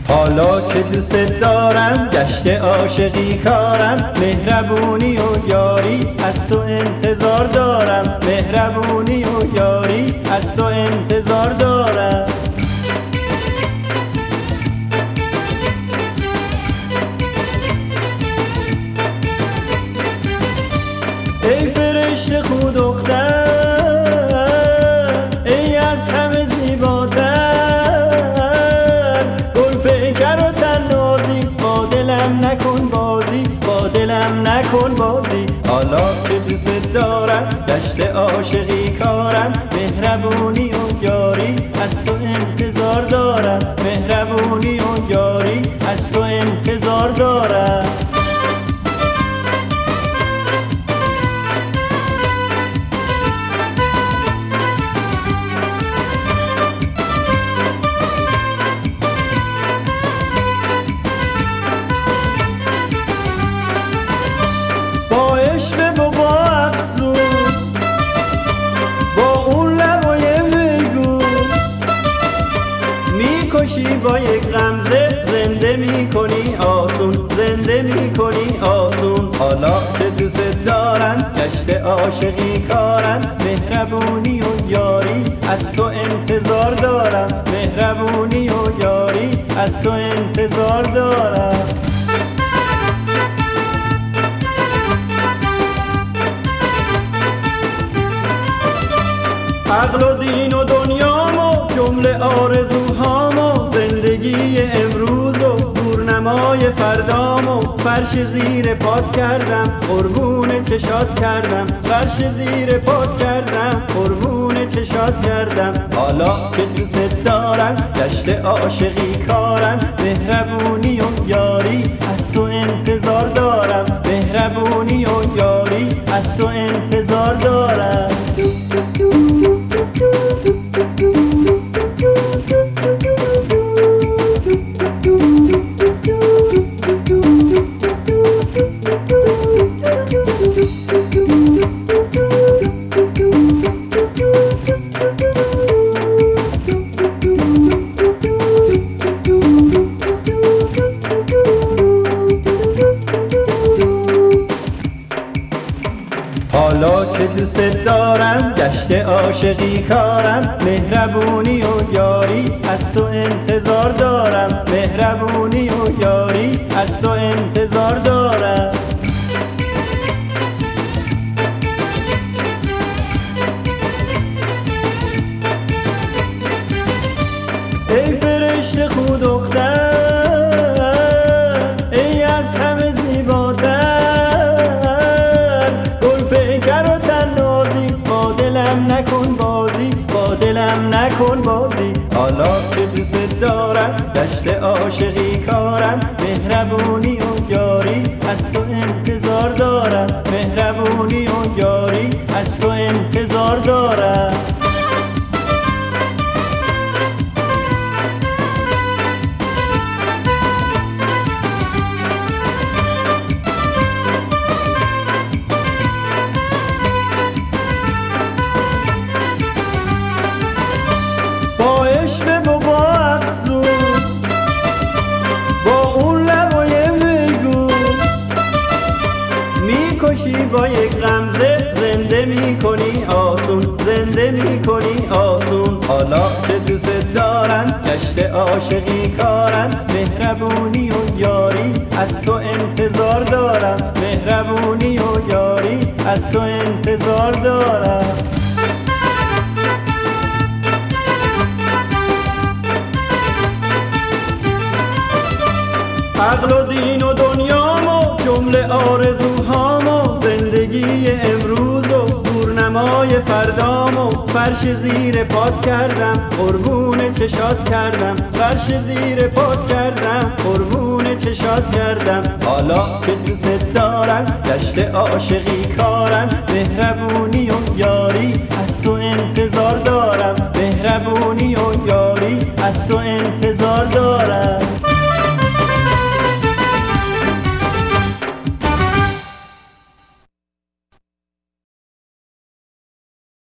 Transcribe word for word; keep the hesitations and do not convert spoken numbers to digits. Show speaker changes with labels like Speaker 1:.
Speaker 1: حالا که دوست دارم گشت عاشقی کارم، مهربونی و یاری از تو انتظار دارم، مهربونی و یاری از تو انتظار دارم. ای فرشته خود دختر، ای از همه زیباتر، گل پیکر و تنازی، با دلم نکن بازی، با دلم نکن بازی. حالا که دوست دارم گشت عاشقی کارم، مهربونی و یاری از تو انتظار دارم، مهربونی و یاری از تو انتظار دارم. با یک غمزه زنده می کنی آسون، زنده می کنی آسون. حالا که دوست دارم گشت عاشقی کارم، مهربونی و یاری از تو انتظار دارم، مهربونی و یاری از تو انتظار دارم. عقل و دین و دنیامو، جمله آرزوهامو، زندگی امروز و دورنمای فردامو، فرش زیر پات کردم، قربون چشات کردم، فرش زیر پات کردم، قربون چشات کردم. حالا که دوست دارم گشت عاشقی کارم، مهربونی و یاری از تو انتظار دارم، مهربونی و یاری از تو انتظار دارم. حالا که دوست دارم گشت عاشقی کارم، مهربونی و یاری از تو انتظار دارم، مهربونی و یاری از تو انتظار دارم. ای فرشته خود دختر، ای از همه زیباتر، گل پیکر و تنازی، با دلم نکن بازی، با دلم نکن بازی. حالا که دوست دارم گشت عاشقی کارم، مهربونی و یاری از تو انتظار دارم، مهربونی و یاری از تو انتظار دارم. با عشق و با افسون، با اون لبای میگون، میکشی با یک غمزه، زنده میکنی آسون، زنده میکنی آسون. حالا که دوست دارم گشت عاشقی کارم، مهربونی و یاری از تو انتظار دارم، مهربونی و یاری از تو انتظار دارم. عقل و دین و دنیامو، جمله آرزوهامو، زندگی امروز و دورنمای فردامو، فرش زیر پات کردم، قربون چشات کردم، فرش زیر پات کردم، قربون چشات کردم. حالا که دوست دارم گشت عاشقی کارم، مهربونی و یاری از تو انتظار دارم، مهربونی و یاری از تو انتظار دارم.